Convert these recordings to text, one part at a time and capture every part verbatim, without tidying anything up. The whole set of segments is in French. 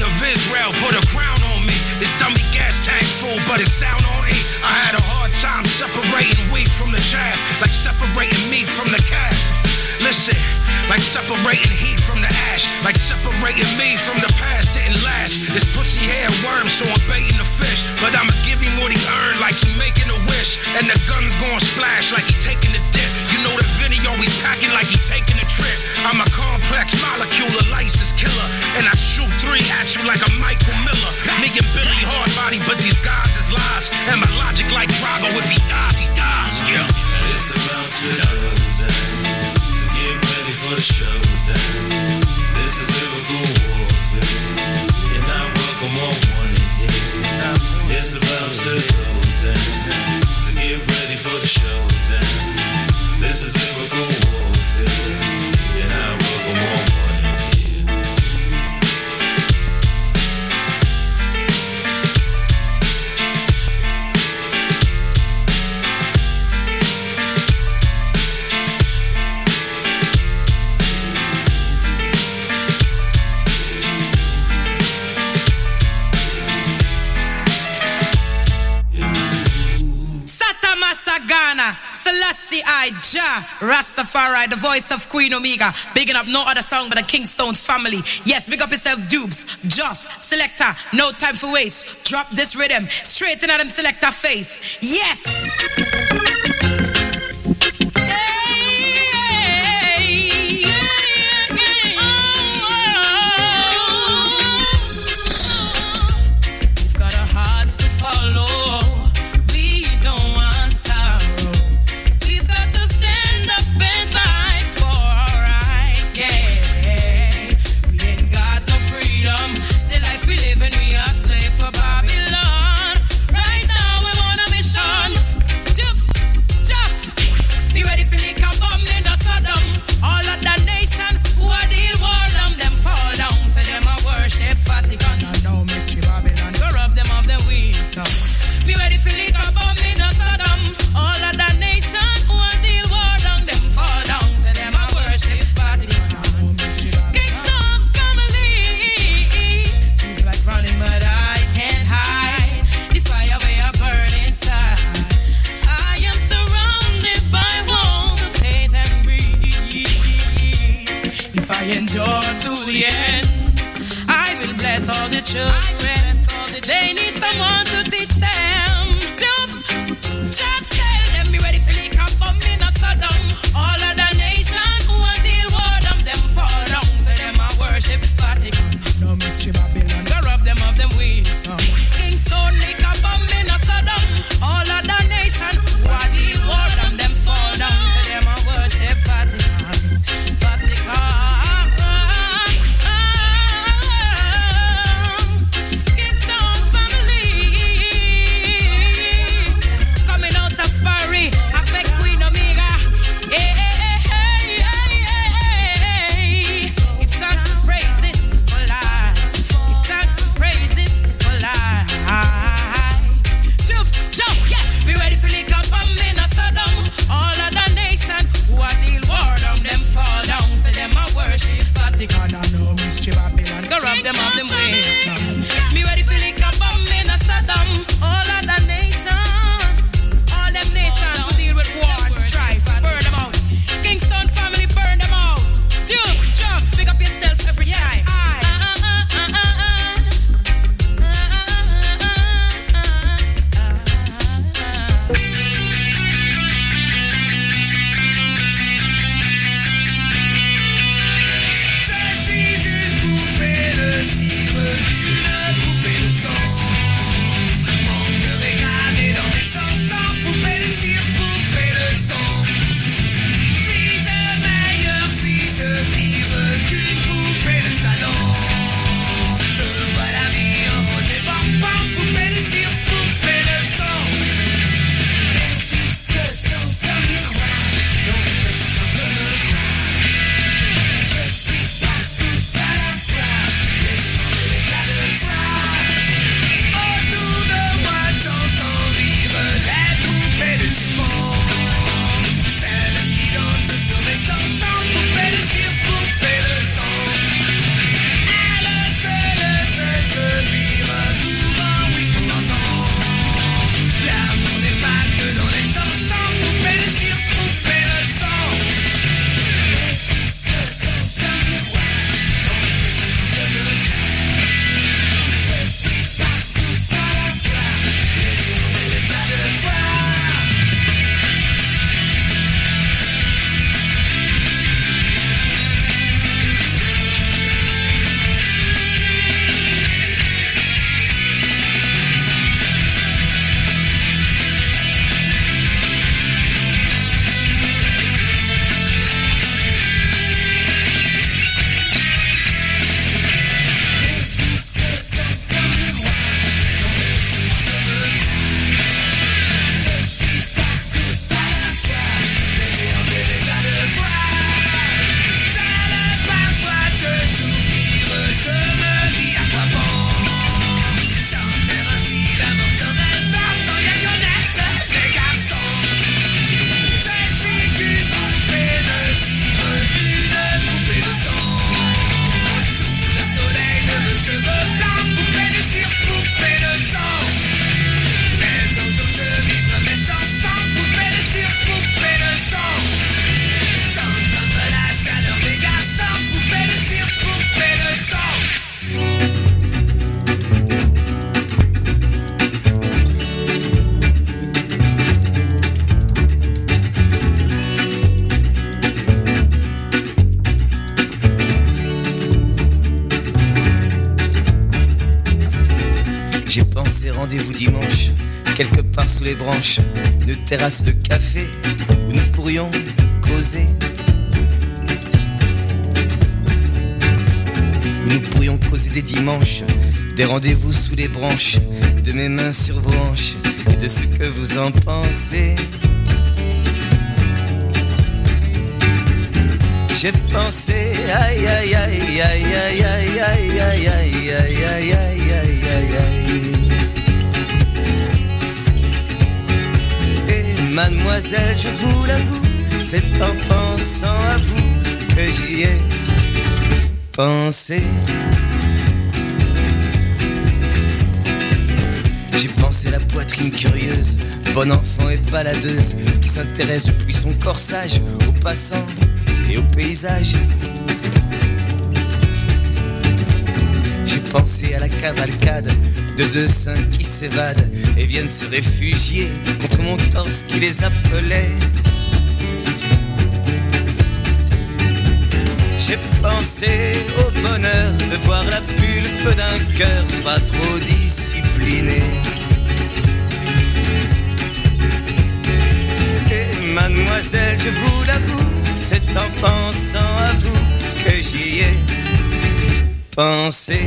of Israel put a crown on me. This dummy gas tank full, but it sound on E. I had a hard time separating wheat from the chaff, like separating meat from the calf. Listen, like separating heat from the ash, like separating me from the past didn't last. This pussy hair worm, so I'm baiting the fish, but I'ma give him what he earned, like he making a wish. And the gun's gon' splash like he taking a dip. You know the Vinny always packing like he taking a trip. I'm a complex molecule, a license killer, and I shoot three at you like a Michael Miller. Me and Billy hard body, but these guys is lies. And my logic like Drago, if he dies, he dies. Yeah. It's about to go down. So get ready for the showdown. This is lyrical warfare, and I welcome all one again. It's about to go down. So get ready for the showdown. This is lyrical warfare, and I welcome all one again. Ghana, Selassie I, Jah, Rastafari, the voice of Queen Omega. Bigging up no other song but the Kingstone family. Yes, big up yourself, Dubes, Joff, Selector, no time for waste. Drop this rhythm, straight in at them Selector face. Yes! All the children, they need someone to teach them. Dupes, just tell them me ready for lick and bomb in a Saddam. All of the nation who a deal war them, them fall down. Say them a worship Vatican. No mystery Babylon, go rub them of them wisdom. Kingstone lick and bomb in a Saddam. All of the nation who a deal war them, them fall down. Say them a worship Vatican. Vatican. rendez-vous dimanche, quelque part sous les branches, une terrasse de café où nous pourrions causer. Où nous pourrions causer des dimanches, des rendez-vous sous les branches, de mes mains sur vos hanches et de ce que vous en pensez. J'ai pensé, aïe aïe aïe aïe aïe aïe aïe aïe aïe aïe aïe aïe aïe aïe. Et mademoiselle, je vous l'avoue, c'est en pensant à vous que j'y ai pensé. J'ai pensé la poitrine curieuse, bon enfant et baladeuse, qui s'intéresse depuis son corsage aux passants et au paysage. J'ai pensé à la cavalcade de deux seins qui s'évadent et viennent se réfugier contre mon torse qui les appelait. J'ai pensé au bonheur de voir la pulpe d'un cœur pas trop discipliné. Et mademoiselle, je vous l'avoue, c'est en pensant à vous que j'y ai pensé.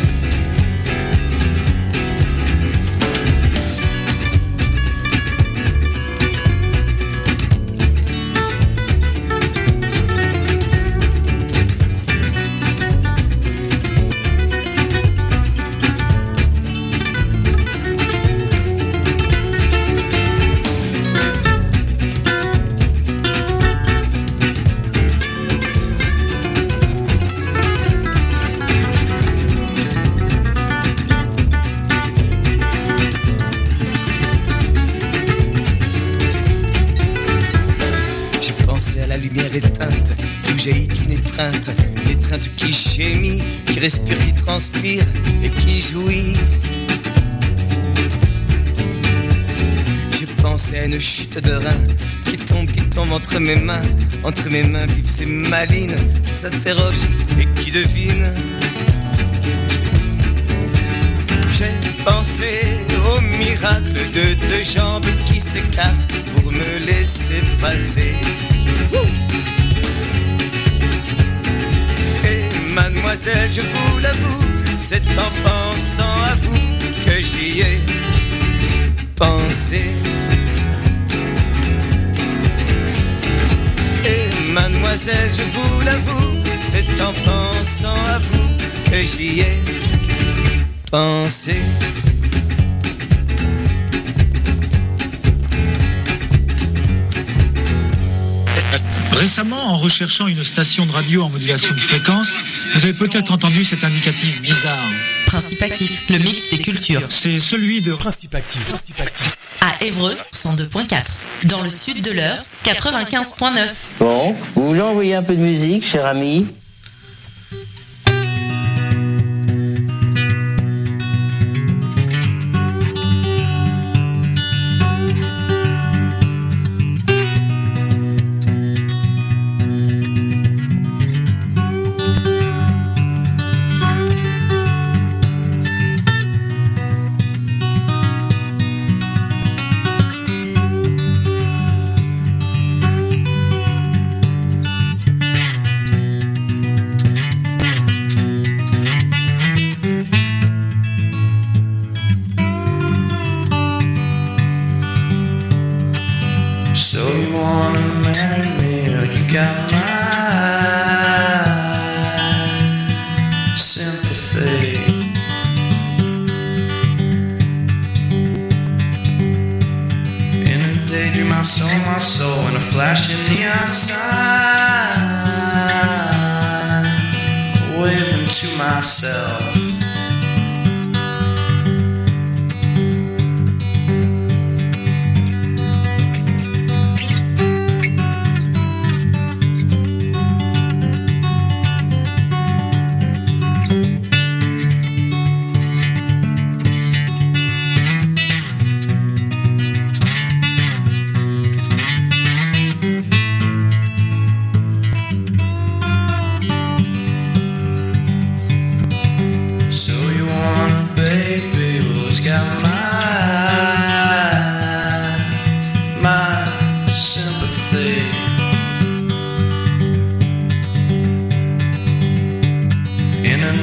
Une étreinte qui gémit, qui respire, qui transpire et qui jouit. J'ai pensé à une chute de rein qui tombe, qui tombe entre mes mains. Entre mes mains vivent ces malines qui s'interrogent et qui devinent. J'ai pensé au miracle de deux jambes qui s'écartent pour me laisser passer. Wouh! Mademoiselle, je vous l'avoue, c'est en pensant à vous que j'y ai pensé. Et mademoiselle, je vous l'avoue, c'est en pensant à vous que j'y ai pensé. Récemment, en recherchant une station de radio en modulation de fréquence, vous avez peut-être entendu cet indicatif bizarre. Principe actif, le mix des cultures. C'est celui de Principe actif. Principe actif. À Évreux, cent deux virgule quatre. Dans le sud de l'Eure, quatre-vingt-quinze virgule neuf. Bon, vous voulez envoyer un peu de musique, cher ami ?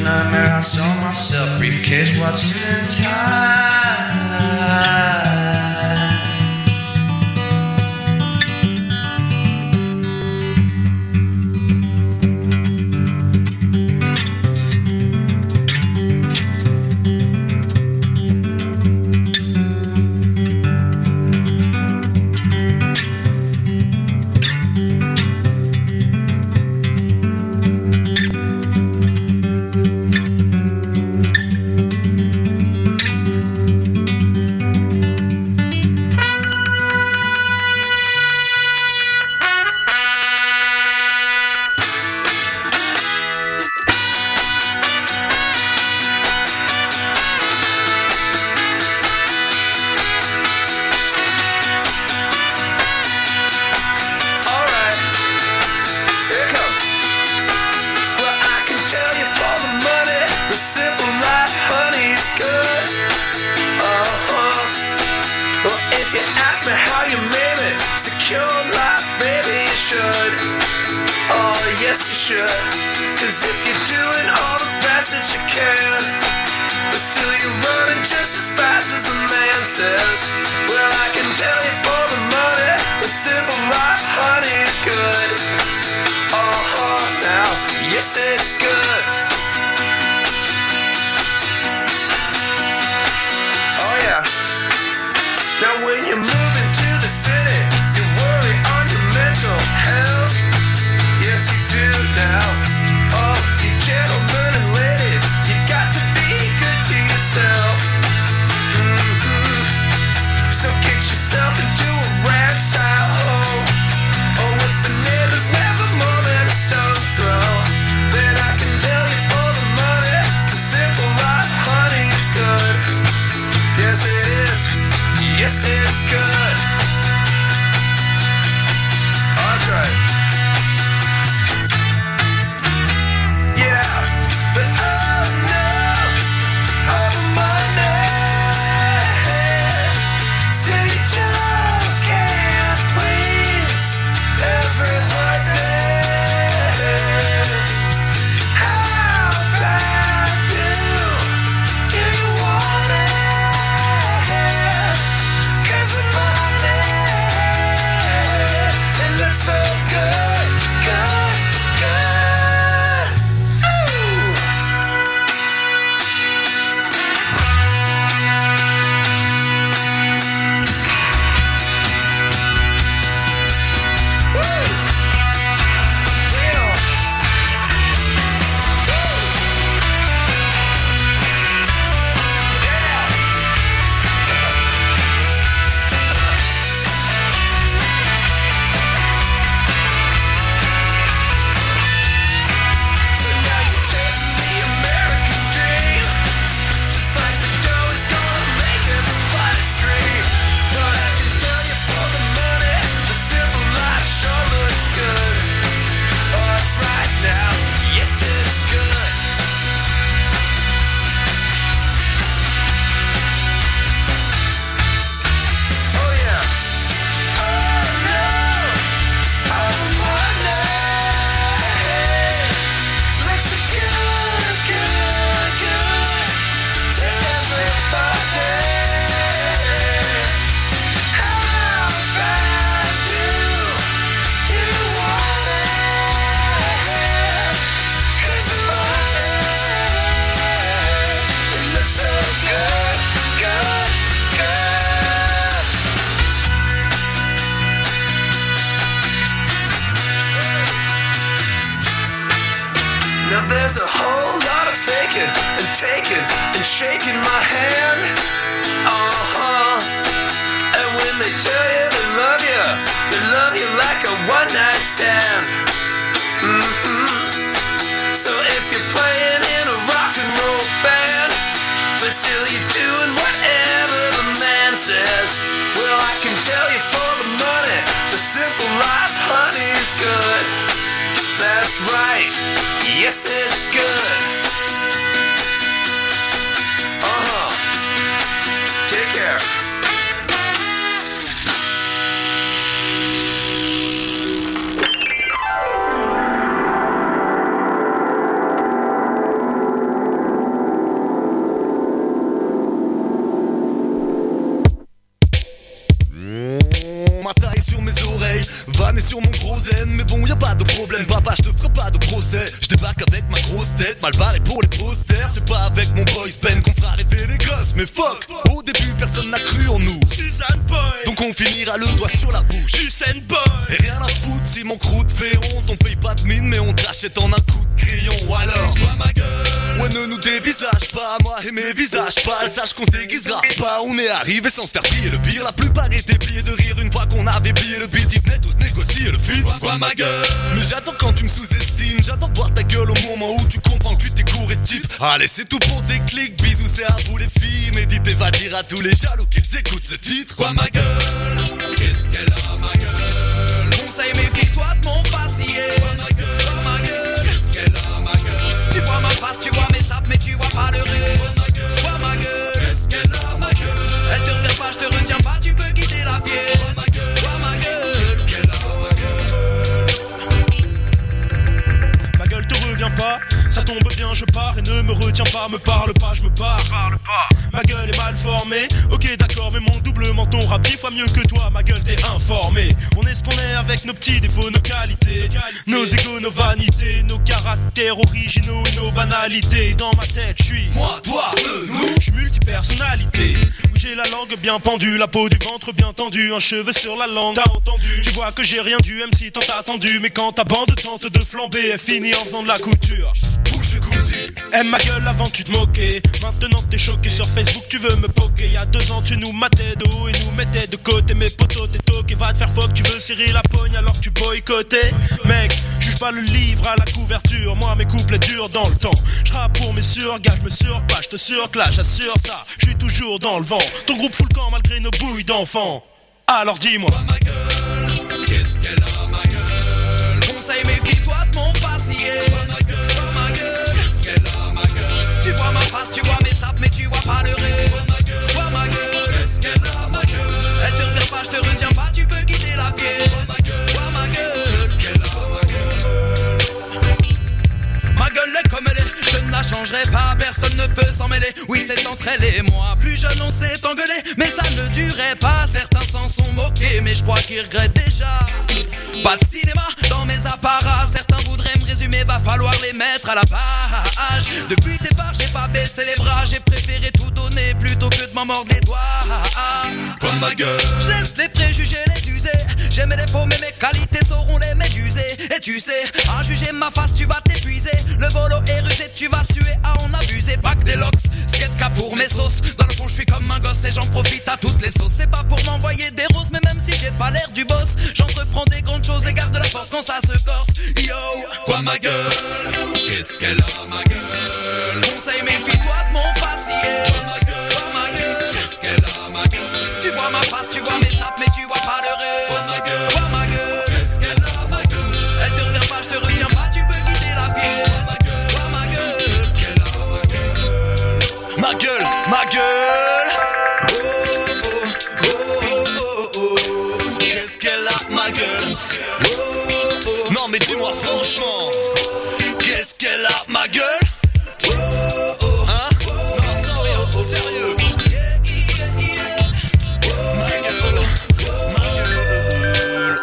nightmare, I saw myself, briefcase watching in time. sur mon gros zen. Mais bon, y a pas de problème, papa, je te ferai pas de procès. Je débarque avec ma grosse tête, mal barré pour les posters. C'est pas avec mon boys Ben qu'on fera rêver les gosses. Mais fuck, au début personne n'a cru en nous. Suzanne Boy, donc on finira le doigt sur la bouche. Usain Boy, et rien à foutre si mon croûte fait honte. On paye pas de mine mais on te rachète en un coup de crayon. Ou alors, toi ma gueule, ouais ne nous dévisage pas. Moi et mes visages pâles, sache qu'on se déguisera pas. On est arrivé sans se faire plier le pire. La plupart étaient pliés de rire une fois qu'on avait plié le beat. Ils venaient tous négocier le feat. Quoi ma gueule, mais j'attends quand tu me sous-estimes. J'attends voir ta gueule au moment où tu comprends que tu t'es couré de type. Allez c'est tout pour des clics, bisous c'est à vous les filles. Méditez va dire à tous les jaloux qu'ils écoutent ce titre. Quoi ma gueule, qu'est-ce qu'elle a ma gueule. Conseil méfie-toi de mon faciès. Quoi ma gueule, quoi ma gueule, qu'est-ce qu'elle a ma gueule. Tu vois ma face, tu vois mes sapes mais tu vois pas le reste. Quoi ma gueule, quoi ma gueule, qu'est-ce qu'elle a ma gueule. Elle te revient pas, je te retiens pas, tu peux quitter la pièce. Quoi ma gueule, quoi ma gueule, qu'est-ce qu'elle a ma gueule. Ma gueule te revient pas, ça tombe bien, je pars et ne me retiens pas, me parle pas, je me barre. Parle pas. Ma gueule est mal formée, ok d'accord, mais mon double menton rappe dix fois mieux que toi, ma gueule t'es informé. On est ce qu'on est avec nos petits défauts, nos qualités, nos égos, nos vanités, nos caractères originaux et nos banalités. Dans ma tête, je suis moi, toi, eux, nous. Je suis multipersonnalité. Oui, j'ai la langue bien pendue, la peau du ventre bien tendue, un cheveu sur la langue. T'as entendu? Tu vois que j'ai rien du M C tant attendu, mais quand ta bande tente de flamber, elle finit en faisant de la couture. Bouche cousue. Aime ma gueule avant tu te moquais. Maintenant t'es choqué sur Facebook, tu veux me poker. Y'a deux ans tu nous matais de haut et nous mettais de côté. Mes potos t'es toqué, va te faire fuck, tu veux serrer la pogne alors que tu boycottais. Mec, juge pas le livre à la couverture, moi mes couplets durent dans le temps. J'rappe pour mes surgages, me surpas, j'te surclash, j'assure ça, j'suis toujours dans le vent. Ton groupe fout le camp malgré nos bouilles d'enfants. Alors dis-moi, quoi ma gueule, qu'est-ce qu'elle a ma gueule. Conseil méfie-toi de mon faciès. Quoi ma gueule, quoi ma gueule, qu'est-ce qu'elle a ma gueule. tu vois ma face, tu vois mes sapes mais tu vois pas le reste. Quoi ma gueule, quoi ma gueule, qu'est-ce qu'elle a ma gueule. Elle te revient pas, je te retiens pas, tu peux quitter la pièce. Quoi ma gueule, quoi ma gueule, qu'est-ce qu'elle a ma gueule. Ma gueule est comme elle est, je ne la changerai pas, personne ne peut s'en mêler. Oui c'est entre elle et moi, plus jeune on s'est engueulé, mais ça ne durait pas. Certains s'en sont moqués, mais je crois qu'ils regrettent déjà. Pas de cinéma dans mes apparats, certains voudraient me résumer, va falloir les mettre à la page. Depuis le départ j'ai pas baissé les bras, j'ai préféré tout donner plutôt que de m'en mordre les doigts. Quoi ma gueule, je laisse les préjugés les user, j'aime les faux mais mes qualités sauront les méduser. Et tu sais, à juger ma face tu vas t'épuiser, le bolo est rusé, tu vas suer à en abuser. Pas que des locks, skate cap pour mes sauces, dans le fond je suis comme un gosse et j'en profite à toutes les sauces. C'est pas pour m'envoyer des roses, mais même si j'ai pas l'air du boss, j'entreprends des grandes choses et garde la force quand ça se corse. Yo, quoi ma gueule, qu'est-ce qu'elle a ma gueule. Conseil méfie-toi de mon faciès. Quoi ma gueule, quoi ma gueule, qu'est-ce qu'elle a ma gueule. tu vois ma face, tu vois mes sapes mais tu vois pas le reste. Quoi ma gueule, quoi ma gueule, qu'est-ce qu'elle a ma gueule. Elle te revient pas, je te retiens pas, tu peux quitter la pièce. Quoi ma gueule, quoi ma gueule, qu'est-ce qu'elle a ma gueule. Ma gueule, ma gueule. Oh oh oh oh oh oh, qu'est-ce qu'elle a ma gueule. oh oh. Non mais dis-moi franchement, qu'est-ce qu'elle a ma gueule. Oh oh, hein? Non sans rire, sérieux. yeah, yeah, yeah. Ma gueule, ma gueule.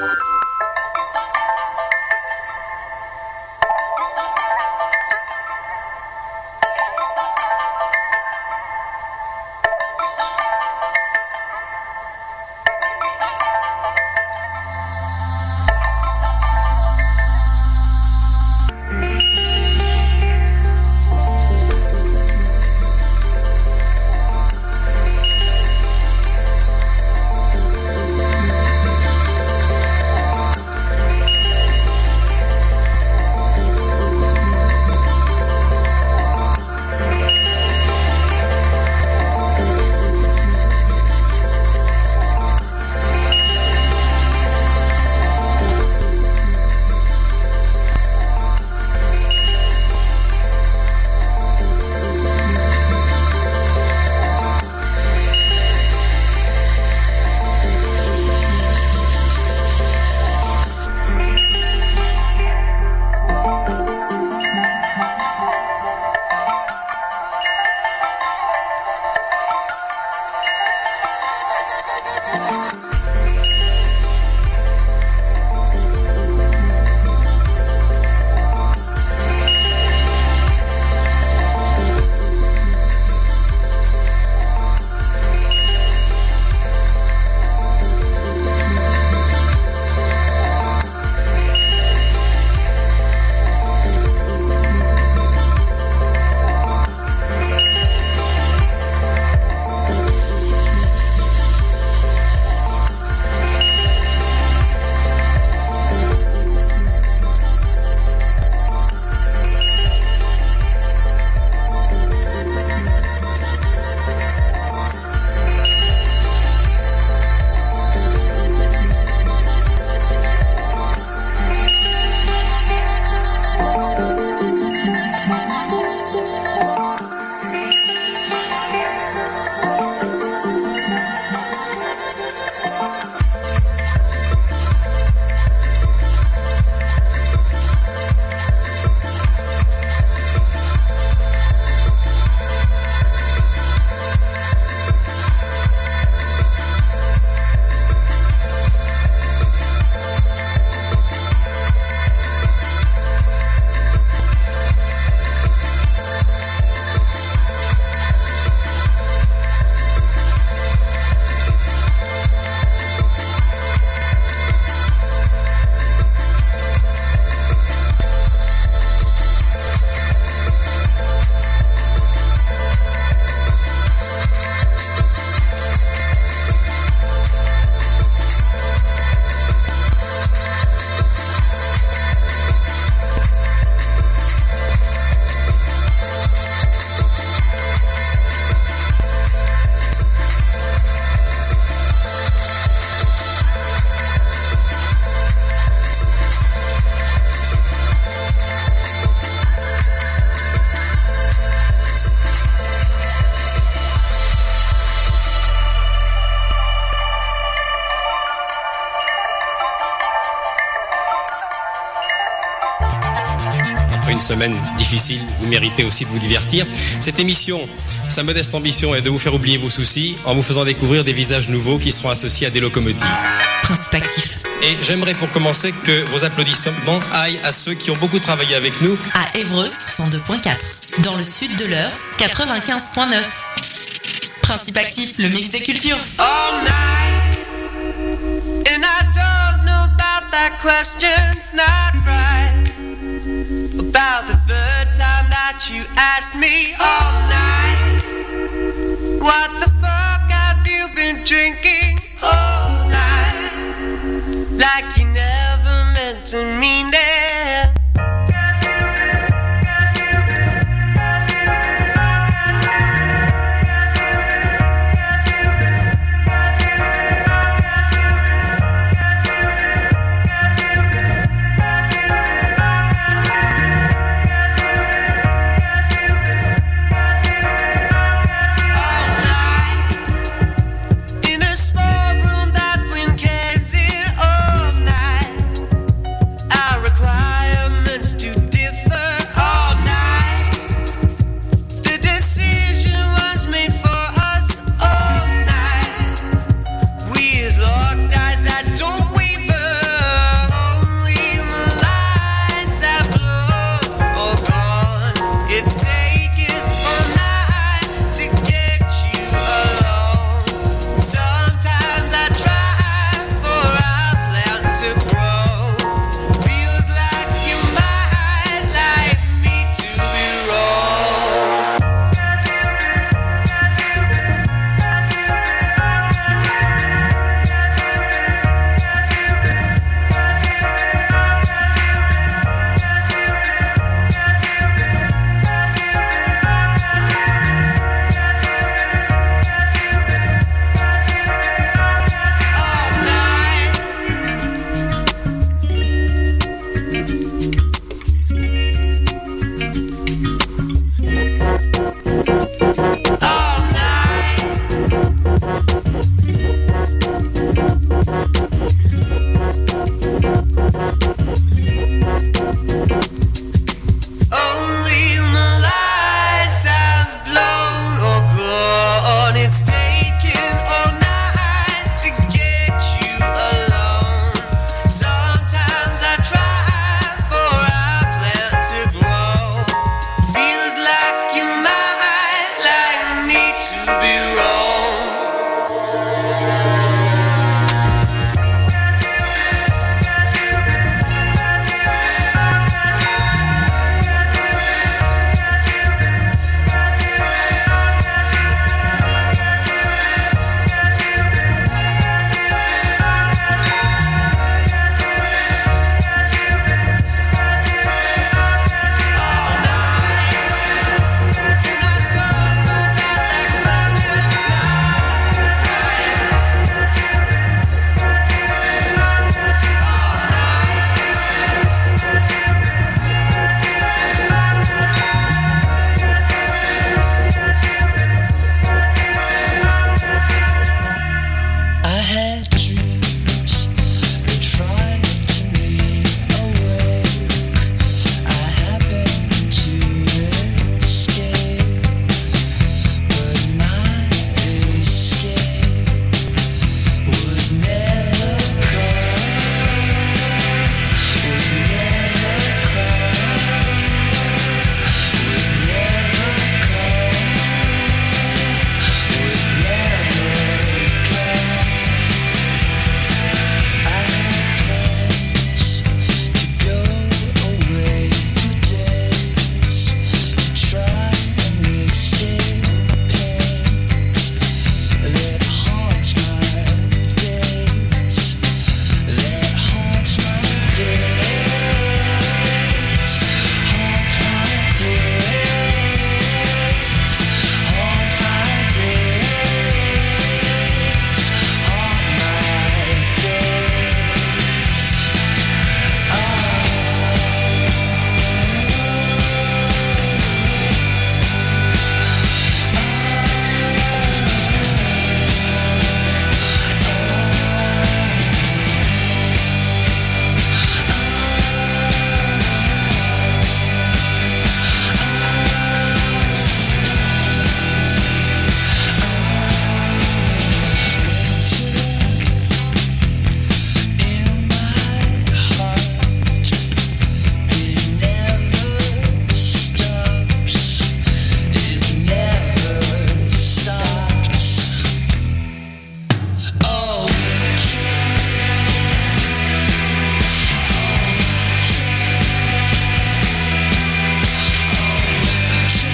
semaine difficile, vous méritez aussi de vous divertir. Cette émission, sa modeste ambition est de vous faire oublier vos soucis en vous faisant découvrir des visages nouveaux qui seront associés à des locomotives. Principe actif. Et j'aimerais pour commencer que vos applaudissements aillent à ceux qui ont beaucoup travaillé avec nous. À Évreux, cent deux virgule quatre. Dans le sud de l'Eure, quatre-vingt-quinze virgule neuf. Principe actif, le mix des cultures. All night, and I don't know about that question's not right. About the third time that you asked me all night, what the fuck have you been drinking?